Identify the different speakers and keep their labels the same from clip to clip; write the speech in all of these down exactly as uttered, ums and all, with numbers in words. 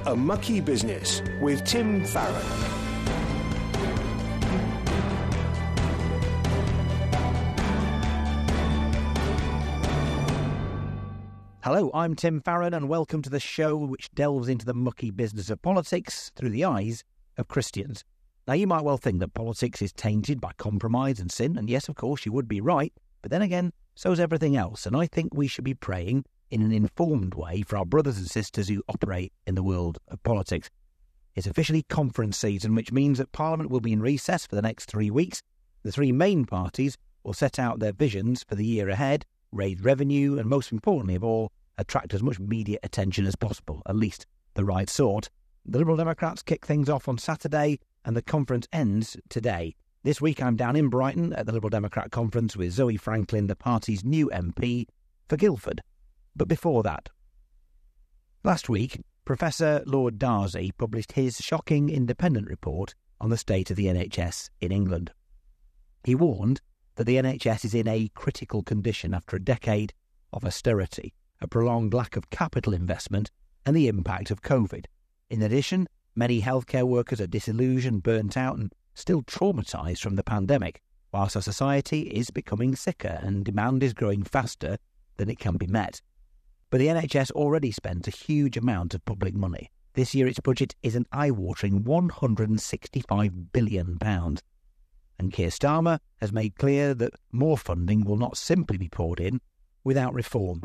Speaker 1: A Mucky Business with Tim Farron.
Speaker 2: Hello, I'm Tim Farron and welcome to the show which delves into the mucky business of politics through the eyes of Christians. Now, you might well think that politics is tainted by compromise and sin, and yes, of course, you would be right, but then again, so is everything else, and I think we should be praying in an informed way for our brothers and sisters who operate in the world of politics. It's officially conference season, which means that Parliament will be in recess for the next three weeks. The three main parties will set out their visions for the year ahead, raise revenue, and most importantly of all, attract as much media attention as possible, at least the right sort. The Liberal Democrats kick things off on Saturday, and the conference ends today. This week I'm down in Brighton at the Liberal Democrat conference with Zoe Franklin, the party's new M P for Guildford. But before that, last week, Professor Lord Darzi published his shocking independent report on the state of the N H S in England. He warned that the N H S is in a critical condition after a decade of austerity, a prolonged lack of capital investment, and the impact of COVID. In addition, many healthcare workers are disillusioned, burnt out, and still traumatised from the pandemic, whilst our society is becoming sicker and demand is growing faster than it can be met. But the N H S already spent a huge amount of public money. This year its budget is an eye-watering one hundred sixty-five billion pounds. And Keir Starmer has made clear that more funding will not simply be poured in without reform.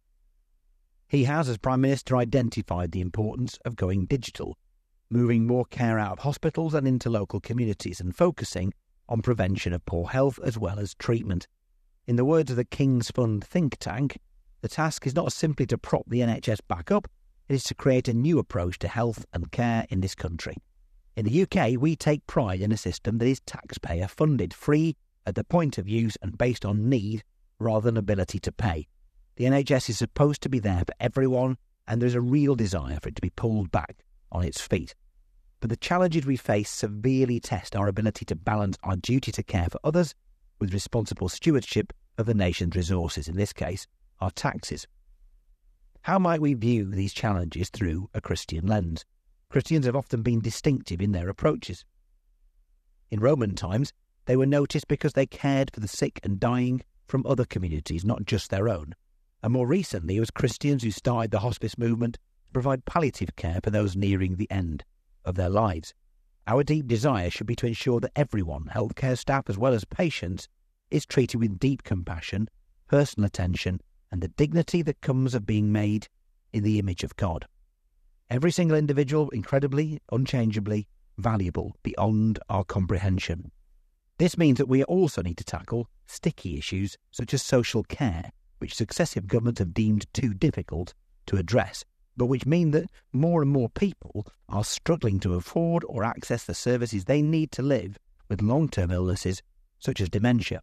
Speaker 2: He has, as Prime Minister, identified the importance of going digital, moving more care out of hospitals and into local communities, and focusing on prevention of poor health as well as treatment. In the words of the King's Fund think tank, the task is not simply to prop the N H S back up, it is to create a new approach to health and care in this country. In the U K, we take pride in a system that is taxpayer-funded, free at the point of use and based on need rather than ability to pay. The N H S is supposed to be there for everyone, and there is a real desire for it to be pulled back on its feet. But the challenges we face severely test our ability to balance our duty to care for others with responsible stewardship of the nation's resources, in this case, our taxes. How might we view these challenges through a Christian lens? Christians have often been distinctive in their approaches. In Roman times, they were noticed because they cared for the sick and dying from other communities, not just their own. And more recently, it was Christians who started the hospice movement to provide palliative care for those nearing the end of their lives. Our deep desire should be to ensure that everyone, healthcare staff as well as patients, is treated with deep compassion, personal attention, and the dignity that comes of being made in the image of God. Every single individual, incredibly, unchangeably valuable beyond our comprehension. This means that we also need to tackle sticky issues such as social care, which successive governments have deemed too difficult to address, but which mean that more and more people are struggling to afford or access the services they need to live with long-term illnesses such as dementia.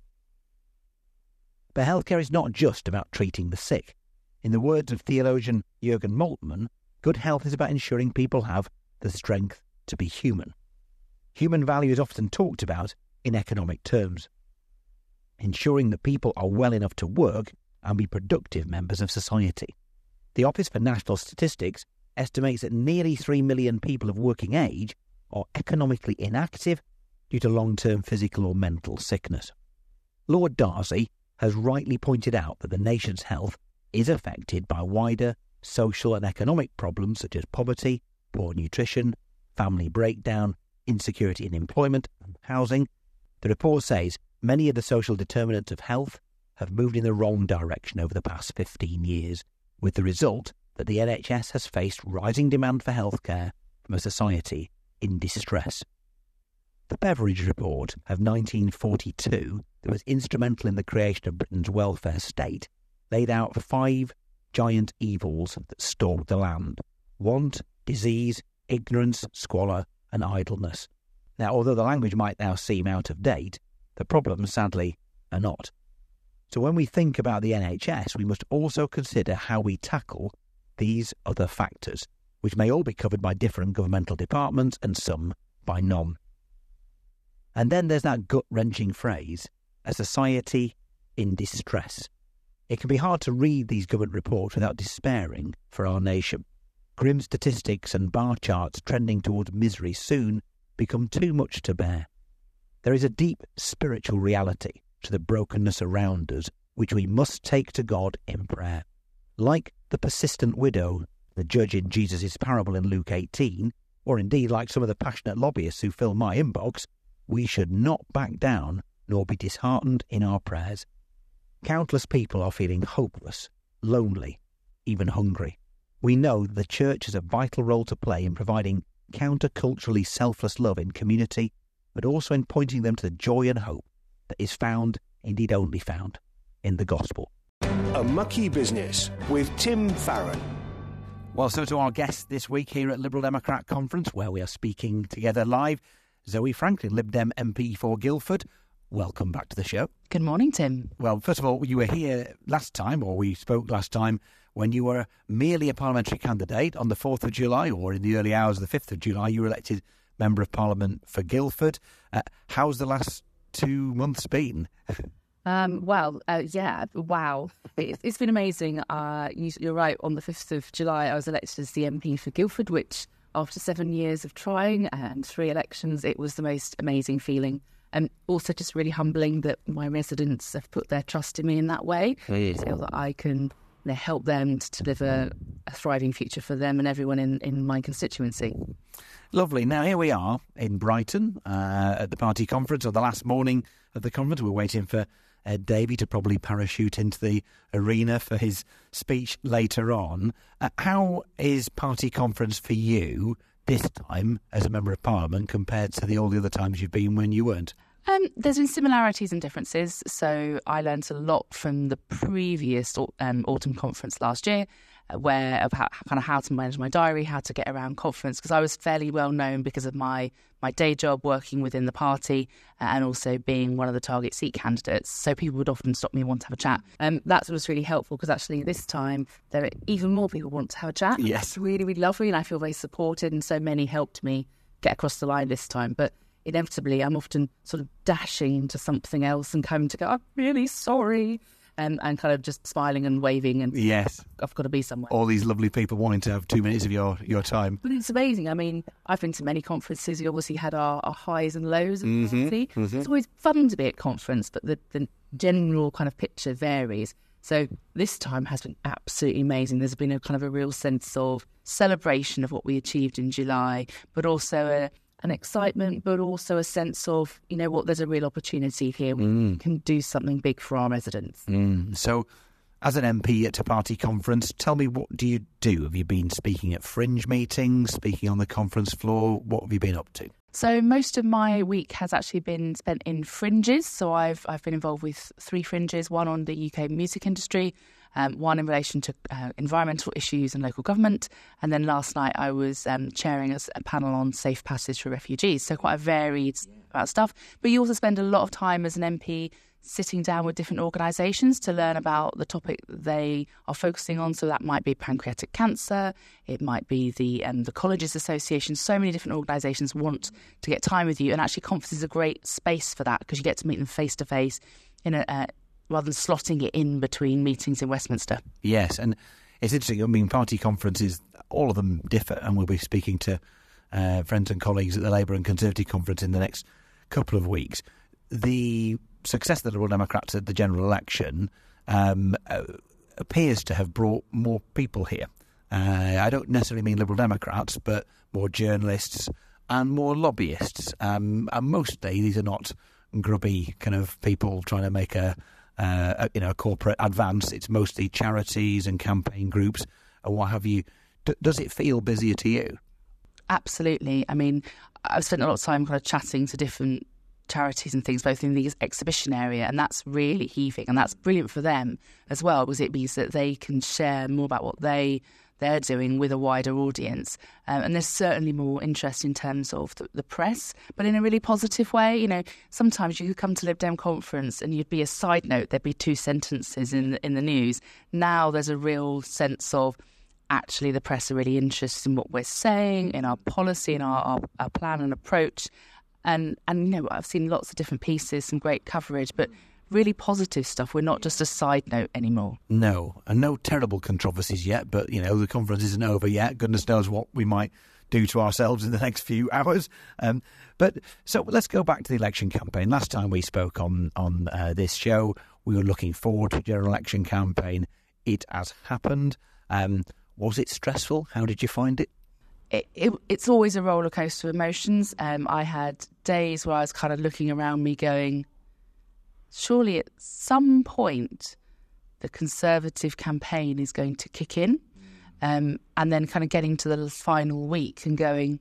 Speaker 2: But healthcare is not just about treating the sick. In the words of theologian Jürgen Moltmann, good health is about ensuring people have the strength to be human. Human value is often talked about in economic terms. Ensuring that people are well enough to work and be productive members of society. The Office for National Statistics estimates that nearly three million people of working age are economically inactive due to long-term physical or mental sickness. Lord Darzi has rightly pointed out that the nation's health is affected by wider social and economic problems such as poverty, poor nutrition, family breakdown, insecurity in employment and housing. The report says many of the social determinants of health have moved in the wrong direction over the past fifteen years, with the result that the N H S has faced rising demand for healthcare from a society in distress. The Beveridge Report of nineteen forty-two, that was instrumental in the creation of Britain's welfare state, laid out five giant evils that stalked the land: want, disease, ignorance, squalor, and idleness. Now, although the language might now seem out of date, the problems, sadly, are not. So when we think about the N H S, we must also consider how we tackle these other factors, which may all be covered by different governmental departments and some by none. And then there's that gut-wrenching phrase, a society in distress. It can be hard to read these government reports without despairing for our nation. grim statistics and bar charts trending towards misery soon become too much to bear. There is a deep spiritual reality to the brokenness around us, which we must take to God in prayer. Like the persistent widow, the judge in Jesus' parable in Luke eighteen, or indeed like some of the passionate lobbyists who fill my inbox, we should not back down nor be disheartened in our prayers. Countless people are feeling hopeless, lonely, even hungry. We know the church has a vital role to play in providing counterculturally selfless love in community, but also in pointing them to the joy and hope that is found, indeed only found, in the gospel.
Speaker 1: A Mucky Business with Tim Farron.
Speaker 2: Well, so to our guests this week here at Liberal Democrat Conference, where we are speaking together live, Zoe Franklin, Lib Dem M P for Guildford. Welcome back to the show.
Speaker 3: Good morning, Tim.
Speaker 2: Well, first of all, you were here last time, or we spoke last time, when you were merely a parliamentary candidate on the fourth of July, or in the early hours of the fifth of July, you were elected Member of Parliament for Guildford. Uh, how's the last two months been?
Speaker 3: Um, well, uh, yeah, wow. It, it's been amazing. Uh, you, you're right, on the fifth of July, I was elected as the M P for Guildford, which after seven years of trying and three elections, it was the most amazing feeling. And also just really humbling that my residents have put their trust in me in that way. I feel that I can, you know, help them to deliver a thriving future for them and everyone in, in my constituency.
Speaker 2: Lovely. Now, here we are in Brighton uh, at the party conference, or the last morning of the conference. We're waiting for Ed Davey to probably parachute into the arena for his speech later on. Uh, how is party conference for you this time as a Member of Parliament compared to the, all the other times you've been when you weren't?
Speaker 3: Um, there's been similarities and differences. So I learned a lot from the previous um, autumn conference last year, uh, where of how, kind of how to manage my diary, how to get around conference, because I was fairly well known because of my my day job working within the party uh, and also being one of the target seat candidates. So people would often stop me and want to have a chat. Um, that was really helpful because actually this time there are even more people want to have a chat.
Speaker 2: Yes.
Speaker 3: It's really, really lovely, and I feel very supported, and so many helped me get across the line this time. But inevitably, I'm often sort of dashing into something else and coming to go, I'm really sorry, and, and kind of just smiling and waving, and
Speaker 2: yes,
Speaker 3: I've got to be somewhere.
Speaker 2: All these lovely people wanting to have two minutes of your, your time.
Speaker 3: But it's amazing. I mean, I've been to many conferences. We obviously had our, our highs and lows.
Speaker 2: Mm-hmm, mm-hmm.
Speaker 3: It's always fun to be at conference, but the, the general kind of picture varies. So this time has been absolutely amazing. There's been a kind of a real sense of celebration of what we achieved in July, but also a an excitement, but also a sense of, you know what, there's a real opportunity here. We mm. can do something big for our residents.
Speaker 2: Mm. So, as an M P at a party conference, tell me, what do you do? Have you been speaking at fringe meetings, speaking on the conference floor? What have you been up to?
Speaker 3: So most of my week has actually been spent in fringes. So I've I've been involved with three fringes, one on the U K music industry, um, one in relation to uh, environmental issues and local government. And then last night I was um, chairing a, a panel on safe passage for refugees. So quite a varied yeah. amount of stuff. But you also spend a lot of time as an M P sitting down with different organisations to learn about the topic they are focusing on. So that might be pancreatic cancer, it might be the um, the Colleges Association. So many different organisations want to get time with you, and actually conference is a great space for that because you get to meet them face to face in a uh, rather than slotting it in between meetings in Westminster.
Speaker 2: Yes, and it's interesting. I mean, party conferences, all of them differ, and we'll be speaking to uh, friends and colleagues at the Labour and Conservative conference in the next couple of weeks. The success of the Liberal Democrats at the general election um, uh, appears to have brought more people here. Uh, I don't necessarily mean Liberal Democrats, but more journalists and more lobbyists. Um, and mostly these are not grubby kind of people trying to make a, uh, a you know a corporate advance. It's mostly charities and campaign groups and what have you. D- does it feel busier to you?
Speaker 3: Absolutely. I mean, I've spent a lot of time kind of chatting to different charities and things, both in the exhibition area, and that's really heaving, and that's brilliant for them as well, because it means that they can share more about what they they're doing with a wider audience. Um, and there's certainly more interest in terms of the, the press, but in a really positive way. You know, sometimes you could come to Lib Dem conference and you'd be a side note, there'd be two sentences in in the news. Now there's a real sense of actually the press are really interested in what we're saying, in our policy, in our, our, our plan and approach. And, and you know, I've seen lots of different pieces, some great coverage, but really positive stuff. We're not just a side note anymore.
Speaker 2: No, and no terrible controversies yet, but, you know, the conference isn't over yet. Goodness knows what we might do to ourselves in the next few hours. Um, but so let's go back to the election campaign. Last time we spoke on, on uh, this show, we were looking forward to the general election campaign. It has happened. Um, was it stressful? How did you find it?
Speaker 3: It, it, it's always a roller coaster of emotions. Um, I had days where I was kind of looking around me going, surely at some point the Conservative campaign is going to kick in. Um, and then kind of getting to the final week and going,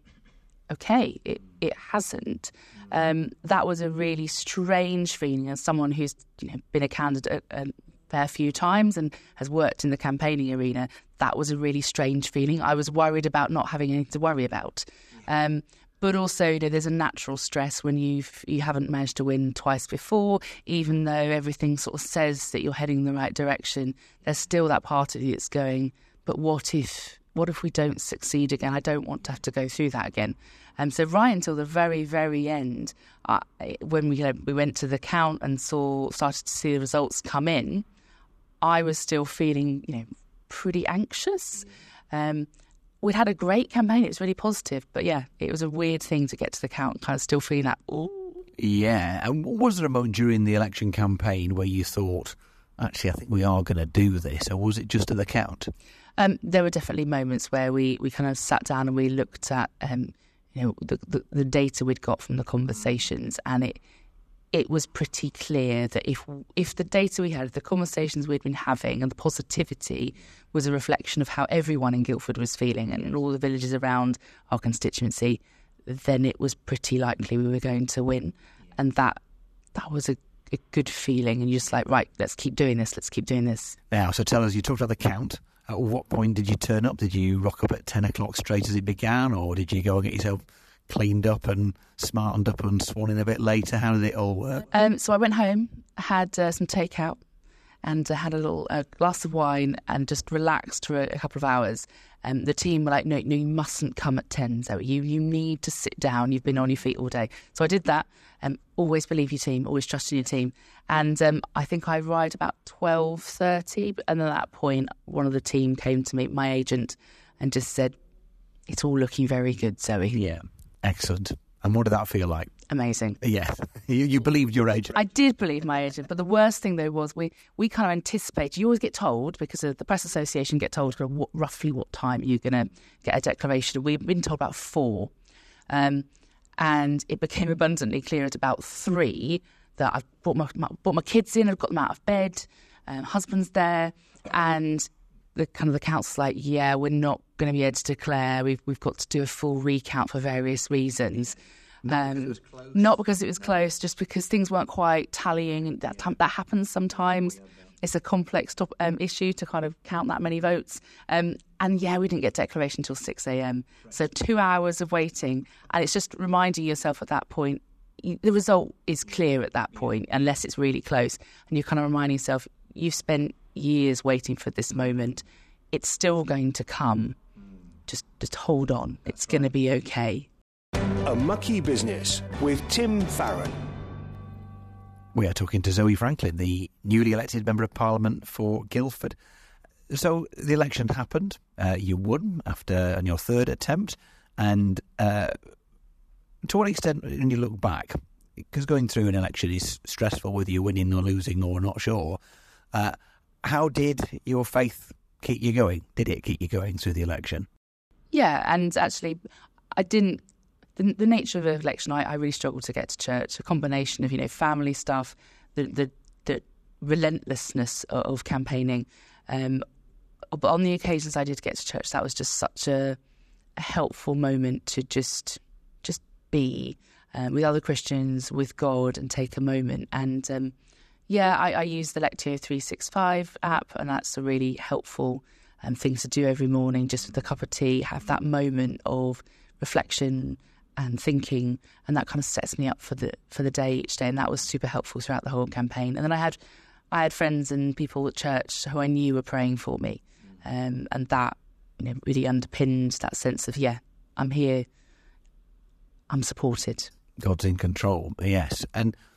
Speaker 3: okay, it, it hasn't. Um, that was a really strange feeling as someone who's you know, been a candidate a fair few times and has worked in the campaigning arena. That was a really strange feeling. I was worried about not having anything to worry about. Um, but also, you know, there's a natural stress when you've, you haven't managed to win twice before, even though everything sort of says that you're heading in the right direction. There's still that part of you that's going, but what if what if we don't succeed again? I don't want to have to go through that again. Um, so right until the very, very end, uh, when we you know, we went to the count and saw started to see the results come in, I was still feeling you know pretty anxious. Um, we'd had a great campaign; it was really positive, but yeah, it was a weird thing to get to the count, kind of still feeling that. Ooh.
Speaker 2: Yeah, and was there a moment during the election campaign where you thought, actually, I think we are going to do this, or was it just at the count?
Speaker 3: Um, there were definitely moments where we, we kind of sat down and we looked at um, you know the, the the data we'd got from the conversations, and it it was pretty clear that if if the data we had, the conversations we'd been having, and the positivity was a reflection of how everyone in Guildford was feeling, and in all the villages around our constituency, then it was pretty likely we were going to win, and that that was a a good feeling, and you're just like, right, let's keep doing this, let's keep doing this.
Speaker 2: Now, so tell us, you talked about the count. At what point did you turn up? Did you rock up at ten o'clock straight as it began, or did you go and get yourself cleaned up and smartened up and sworn in a bit later? How did it all work?
Speaker 3: Um, so I went home, had uh, some takeout, and uh, had a little uh, glass of wine and just relaxed for a, a couple of hours. Um, the team were like, no, no, you mustn't come at ten, Zoe. You you need to sit down. You've been on your feet all day. So I did that. Um, always believe your team, always trust in your team. And um, I think I arrived about twelve thirty. And at that point, one of the team came to me, my agent, and just said, it's all looking very good, Zoe.
Speaker 2: Yeah, excellent. And what did that feel like?
Speaker 3: Amazing.
Speaker 2: Yeah, you, you believed your agent.
Speaker 3: I did believe my agent, but the worst thing though was we, we kind of anticipated. You always get told, because of the Press Association get told what, roughly what time you're going to get a declaration. We've been told about four, um, and it became abundantly clear at about three that I've brought my, my brought my kids in, I've got them out of bed, um, husband's there, and the kind of the council's like, yeah, we're not going to be able to declare. We've we've got to do a full recount for various reasons.
Speaker 2: Not,
Speaker 3: um,
Speaker 2: because it was close.
Speaker 3: not because it was close, just because things weren't quite tallying, and that that happens sometimes. It's a complex top, um, issue to kind of count that many votes. Um, and yeah, we didn't get declaration until six a.m. So two hours of waiting, and it's just reminding yourself at that point, you, the result is clear at that point, unless it's really close, and you're kind of reminding yourself, you've spent years waiting for this moment. It's still going to come. Just, just hold on. It's going to be okay.
Speaker 1: A Mucky Business with Tim Farron.
Speaker 2: We are talking to Zoe Franklin, the newly elected Member of Parliament for Guildford. So the election happened. Uh, you won after on your third attempt. And uh, to what extent, when you look back, because going through an election is stressful, whether you're winning or losing or not sure, uh, how did your faith keep you going? Did it keep you going through the election?
Speaker 3: Yeah, and actually, I didn't... The, the nature of the election, I, I really struggled to get to church. A combination of, you know, family stuff, the the, the relentlessness of, of campaigning. Um, but on the occasions I did get to church, that was just such a, a helpful moment to just just be um, with other Christians, with God, and take a moment. And um, yeah, I, I use the Lectio three sixty-five app, and that's a really helpful um, thing to do every morning, just with a cup of tea, have that moment of reflection and thinking, and that kind of sets me up for the for the day each day, and that was super helpful throughout the whole campaign. And then I had I had friends and people at church who I knew were praying for me, um, and that you know really underpinned that sense of yeah, I'm here, I'm supported.
Speaker 2: God's in control, yes. And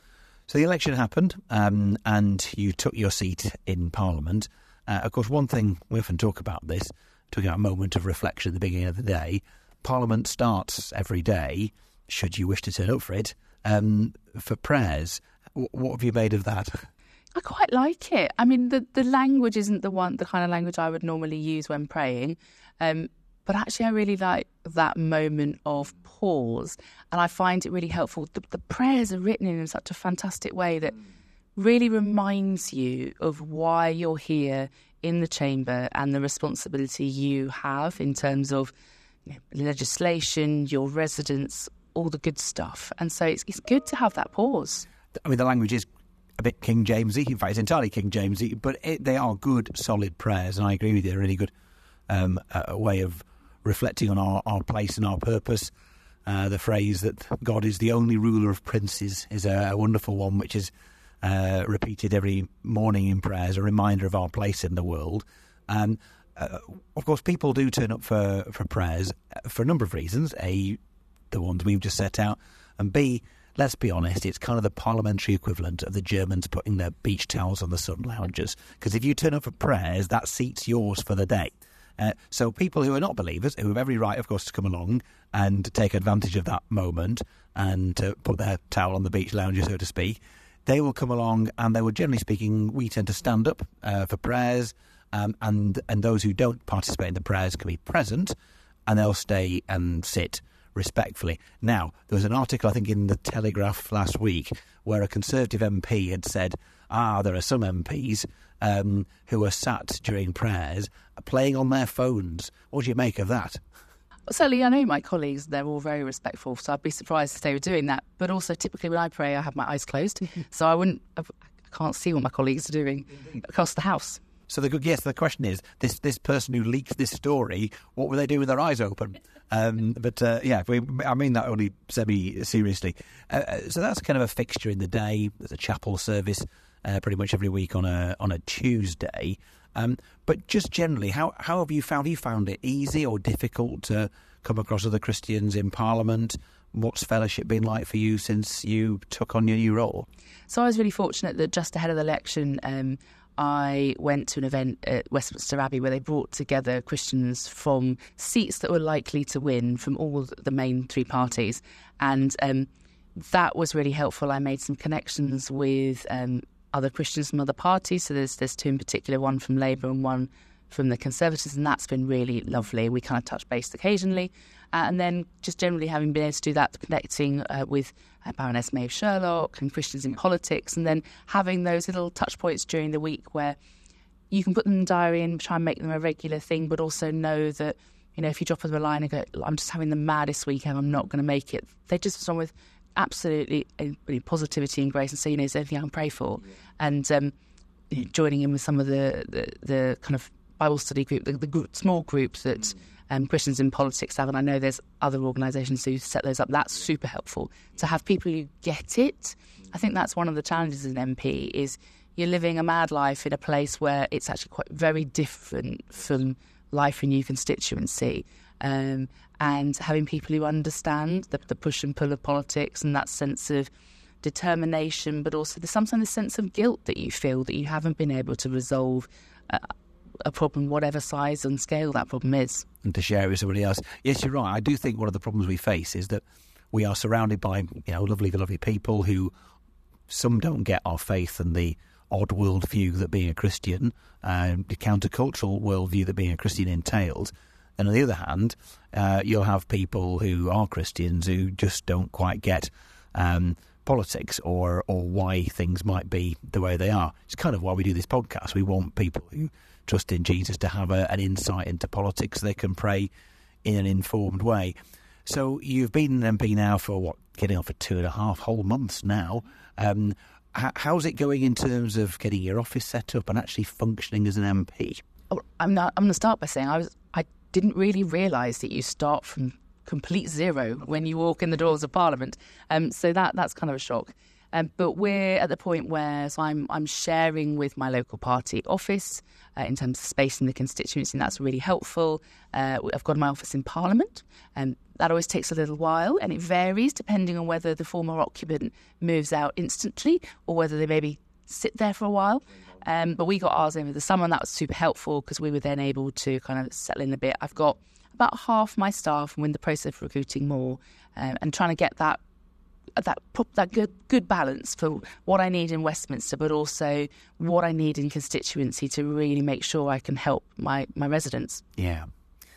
Speaker 2: So the election happened, um, and you took your seat in Parliament. Uh, of course, one thing we often talk about this, talking about a moment of reflection at the beginning of the day. Parliament starts every day, should you wish to turn up for it, um, for prayers. W- what have you made of that?
Speaker 3: I quite like it. I mean, the, the language isn't the one, the kind of language I would normally use when praying. Um, but actually, I really like that moment of pause. And I find it really helpful. The, the prayers are written in such a fantastic way that really reminds you of why you're here in the chamber and the responsibility you have in terms of, you know, legislation, your residents, all the good stuff. And so it's, it's good to have that pause.
Speaker 2: I mean, the language is a bit King Jamesy. In fact, it's entirely King Jamesy, but it, they are good, solid prayers, and I agree with you. They're a really good um, uh, way of reflecting on our, our place and our purpose. Uh, the phrase that God is the only ruler of princes is a, a wonderful one, which is uh, repeated every morning in prayers, a reminder of our place in the world. And uh, of course, people do turn up for, for prayers for a number of reasons. A, the ones we've just set out, and B, let's be honest, it's kind of the parliamentary equivalent of the Germans putting their beach towels on the sun loungers. Because if you turn up for prayers, that seat's yours for the day. Uh, so people who are not believers, who have every right, of course, to come along and take advantage of that moment and to put their towel on the beach lounger, so to speak, they will come along, and they will, generally speaking, we tend to stand up uh, for prayers, um, and, and those who don't participate in the prayers can be present, and they'll stay and sit respectfully. Now, there was an article, I think, in the Telegraph last week where a Conservative M P had said, ah, there are some M Ps um, who are sat during prayers playing on their phones. What do you make of that?
Speaker 3: Certainly, I know my colleagues, they're all very respectful, so I'd be surprised if they were doing that. But also, typically when I pray, I have my eyes closed, so I wouldn't, I can't see what my colleagues are doing across the house.
Speaker 2: So, the yes, the question is, this this person who leaked this story, what were they doing with their eyes open? Um, but, uh, yeah, we, I mean that only semi-seriously. Uh, so that's kind of a fixture in the day. There's a chapel service uh, pretty much every week on a on a Tuesday. Um, but just generally, how, how have you found, have you found it easy or difficult to come across other Christians in Parliament? What's fellowship been like for you since you took on your new role?
Speaker 3: So I was really fortunate that just ahead of the election, um, I went to an event at Westminster Abbey where they brought together Christians from seats that were likely to win from all the main three parties. And um, that was really helpful. I made some connections with um, other Christians from other parties. So there's, there's two in particular, one from Labour and one from the Conservatives, and that's been really lovely. We kind of touch base occasionally. Uh, and then just generally having been able to do that, connecting uh, with uh, Baroness Maeve Sherlock and Christians in politics, and then having those little touch points during the week where you can put them in the diary and try and make them a regular thing, but also know that, you know, if you drop them a line and go, I'm just having the maddest weekend, I'm not going to make it, they just respond with absolutely uh, positivity and grace and say, you know, is there anything I can pray for? Yeah. And um, you know, joining in with some of the, the, the kind of Bible study group, the, the group, small groups that mm. um, Christians in politics have, and I know there's other organisations who set those up. That's super helpful to have people who get it. I think that's one of the challenges as an M P is you're living a mad life in a place where it's actually quite very different from life in your constituency, um, and having people who understand the, the push and pull of politics and that sense of determination, but also there's sometimes a sense of guilt that you feel that you haven't been able to resolve uh, a problem, whatever size and scale that problem is. And
Speaker 2: to share it with somebody else. Yes, you're right. I do think one of the problems we face is that we are surrounded by, you know, lovely, lovely people who, some don't get our faith and the odd worldview that being a Christian, uh, the countercultural worldview that being a Christian entails. And on the other hand, uh, you'll have people who are Christians who just don't quite get um, politics or or why things might be the way they are. It's kind of why we do this podcast. We want people who trust in Jesus to have a, an insight into politics so they can pray in an informed way. So you've been an M P now for, what, getting on for two and a half whole months now. Um, h- how's it going in terms of getting your office set up and actually functioning as an M P?
Speaker 3: Oh, I'm not, I'm going to start by saying I was I didn't really realise that you start from complete zero when you walk in the doors of Parliament. Um, so that that's kind of a shock. Um, but we're at the point where so I'm I'm sharing with my local party office uh, in terms of space in the constituency, and that's really helpful. Uh, I've got my office in Parliament, and that always takes a little while, and it varies depending on whether the former occupant moves out instantly or whether they maybe sit there for a while. Um, but we got ours over the summer, and that was super helpful because we were then able to kind of settle in a bit. I've got about half my staff, and we're in the process of recruiting more um, and trying to get that that that good good balance for what I need in Westminster, but also what I need in constituency to really make sure I can help my, my residents.
Speaker 2: Yeah.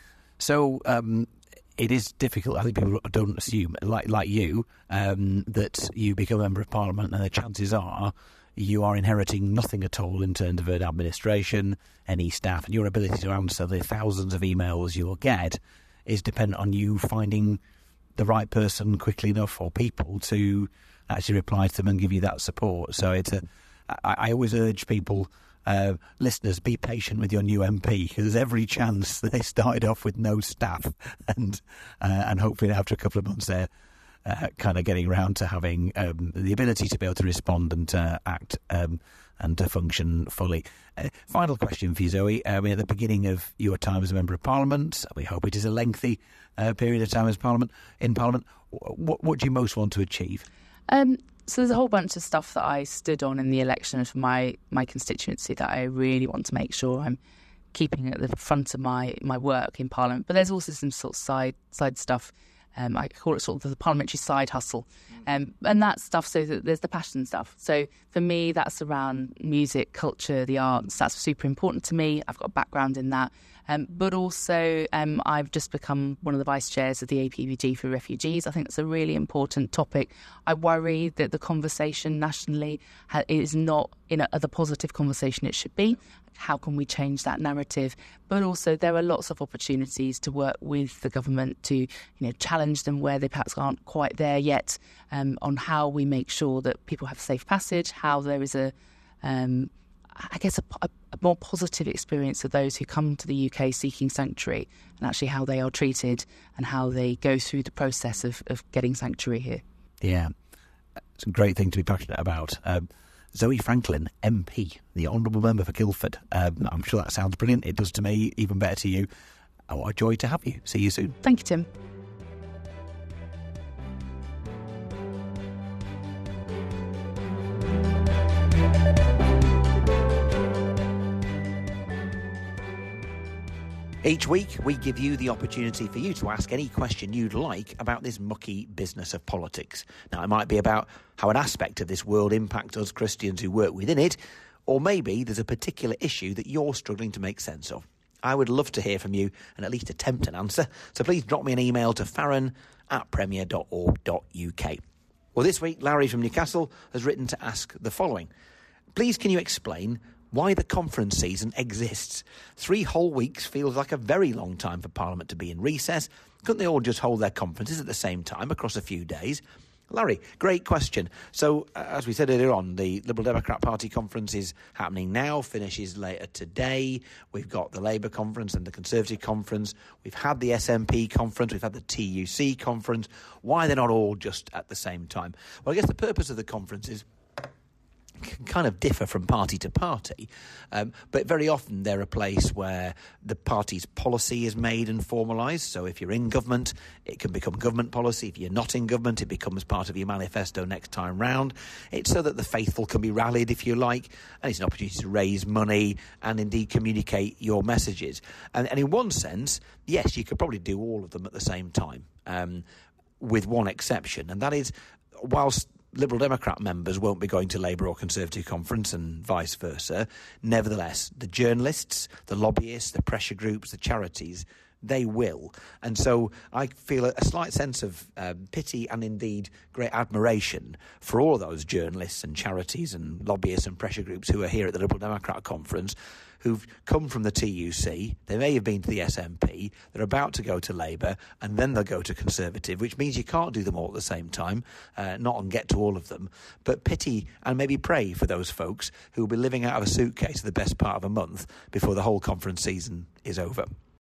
Speaker 2: So um, it is difficult. I think people don't assume, like like you, um, that you become a Member of Parliament and the chances are you are inheriting nothing at all in terms of an administration, any staff, and your ability to answer the thousands of emails you'll get is dependent on you finding the right person quickly enough, or people to actually reply to them and give you that support. So it's a, I, I always urge people, uh, listeners, be patient with your new M P, because there's every chance that they started off with no staff, and uh, and hopefully after a couple of months they're uh, kind of getting around to having um, the ability to be able to respond and to act um, and to function fully. Uh, final question for you, Zoe. I mean, at the beginning of your time as a Member of Parliament, we hope it is a lengthy uh, period of time as Parliament in Parliament. What, what do you most want to achieve?
Speaker 3: Um, so there's a whole bunch of stuff that I stood on in the election for my, my constituency that I really want to make sure I'm keeping at the front of my, my work in Parliament. But there's also some sort of side side stuff. Um, I call it sort of the parliamentary side hustle. Um, and that stuff, so that there's the passion stuff. So for me, that's around music, culture, the arts. That's super important to me. I've got a background in that. Um, but also, um, I've just become one of the vice chairs of the A P V G for refugees. I think it's a really important topic. I worry that the conversation nationally ha- is not in a, the positive conversation it should be. How can we change that narrative? But also, there are lots of opportunities to work with the government to, you know, challenge them where they perhaps aren't quite there yet, um, on how we make sure that people have safe passage, how there is a, um, I guess, a, a, a more positive experience of those who come to the U K seeking sanctuary, and actually how they are treated and how they go through the process of, of getting sanctuary here.
Speaker 2: Yeah, it's a great thing to be passionate about. Um, Zoe Franklin, M P, the Honourable Member for Guildford. Um, I'm sure that sounds brilliant. It does to me, even better to you. Oh, what a joy to have you. See you soon.
Speaker 3: Thank you, Tim.
Speaker 2: Each week, we give you the opportunity for you to ask any question you'd like about this mucky business of politics. Now, it might be about how an aspect of this world impacts us Christians who work within it, or maybe there's a particular issue that you're struggling to make sense of. I would love to hear from you and at least attempt an answer, so please drop me an email to farron at premier dot org dot uk. Well, this week, Larry from Newcastle has written to ask the following. Please, can you explain why the conference season exists? Three whole weeks feels like a very long time for Parliament to be in recess. Couldn't they all just hold their conferences at the same time across a few days? Larry, great question. So, uh, as we said earlier on, the Liberal Democrat Party conference is happening now, finishes later today. We've got the Labour conference and the Conservative conference. We've had the S N P conference. We've had the T U C conference. Why they're not all just at the same time? Well, I guess the purpose of the conference is can kind of differ from party to party, um, but very often they're a place where the party's policy is made and formalised. So if you're in government, it can become government policy. If you're not in government, it becomes part of your manifesto next time round. It's so that the faithful can be rallied, if you like, and it's an opportunity to raise money and indeed communicate your messages. And, and in one sense, yes, you could probably do all of them at the same time, um, with one exception, and that is, whilst Liberal Democrat members won't be going to Labour or Conservative conference and vice versa, nevertheless, the journalists, the lobbyists, the pressure groups, the charities, they will. And so I feel a, a slight sense of uh, pity and indeed great admiration for all of those journalists and charities and lobbyists and pressure groups who are here at the Liberal Democrat conference, who've come from the T U C, they may have been to the S N P, they're about to go to Labour, and then they'll go to Conservative, which means you can't do them all at the same time, uh, not and get to all of them. But pity and maybe pray for those folks who will be living out of a suitcase for the best part of a month before the whole conference season is over.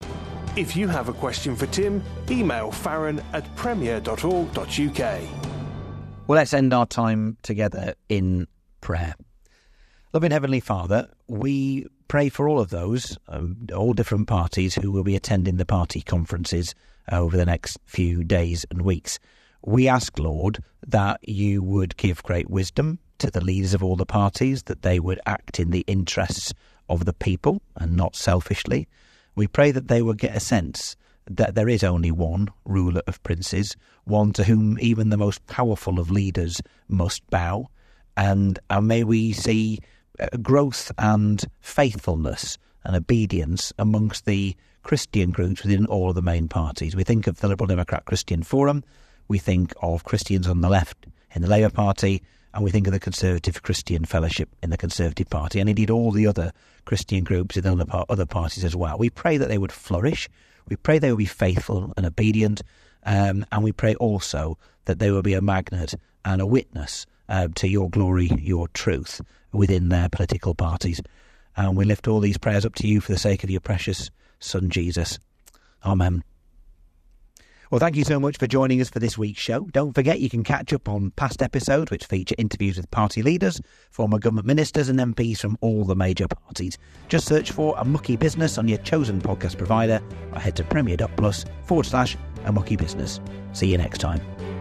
Speaker 1: If you have a question for Tim, email farron at premier dot org dot uk.
Speaker 2: Well, let's end our time together in prayer. Loving Heavenly Father, we pray for all of those, um, all different parties who will be attending the party conferences uh, over the next few days and weeks. We ask, Lord, that you would give great wisdom to the leaders of all the parties, that they would act in the interests of the people and not selfishly. We pray that they will get a sense that there is only one ruler of princes, one to whom even the most powerful of leaders must bow. And, and may we see growth and faithfulness and obedience amongst the Christian groups within all of the main parties. We think of the Liberal Democrat Christian Forum, we think of Christians on the left in the Labour Party, and we think of the Conservative Christian Fellowship in the Conservative Party, and indeed all the other Christian groups in other, other parties as well. We pray that they would flourish. We pray they will be faithful and obedient, um, and we pray also that they will be a magnet and a witness uh, to your glory, your truth within their political parties. And we lift all these prayers up to you for the sake of your precious Son, Jesus. Amen. Well, thank you so much for joining us for this week's show. Don't forget you can catch up on past episodes which feature interviews with party leaders, former government ministers and M Ps from all the major parties. Just search for A Mucky Business on your chosen podcast provider or head to premier.plus forward slash A Mucky Business. See you next time.